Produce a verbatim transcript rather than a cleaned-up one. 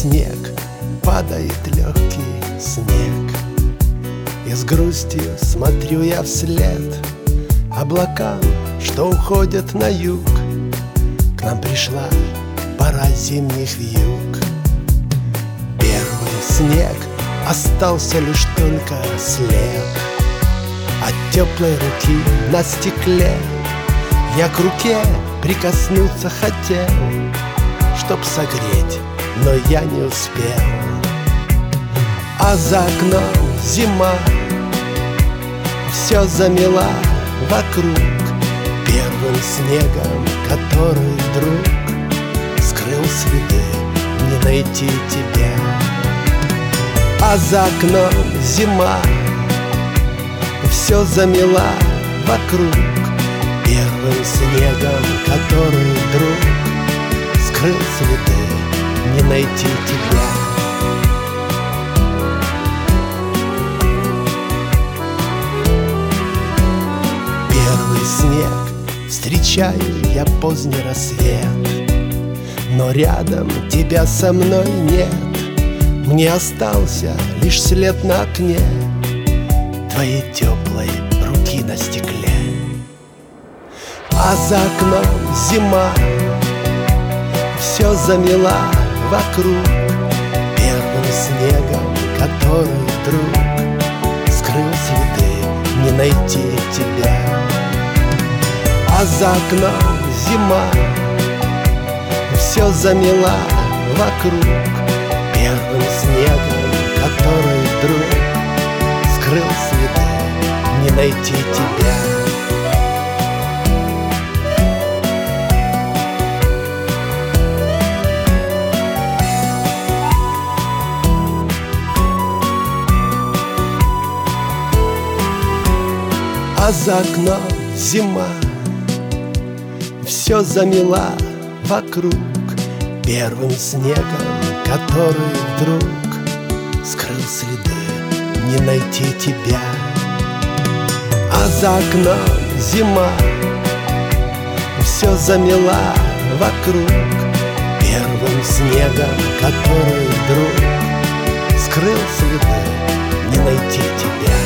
снег, падает легкий снег. И с грустью смотрю я вслед облакам, что уходят на юг. К нам пришла пора зимних вьюг. Первый снег, остался лишь только след от теплой руки на стекле. Я к руке прикоснуться хотел, чтоб согреть, но я не успел. А за окном зима все замела вокруг первым снегом, который вдруг скрыл следы, не найти тебя. А за окном зима все замела вокруг первым снегом, который вдруг скрыл следы, не найти тебя. Первый снег встречаю я поздний рассвет, но рядом тебя со мной нет. Мне остался лишь след на окне твоей теплой руки на стекле. А за окном зима все замела вокруг первым снегом, который вдруг скрыл следы, не найти тебя. А за окном зима все замела вокруг первым снегом, который вдруг скрыл следы, не найти тебя. А за окном зима все замела вокруг первым снегом, который вдруг скрыл следы, не найти тебя. А за окном зима все замела вокруг первым снегом, который вдруг скрыл следы, не найти тебя.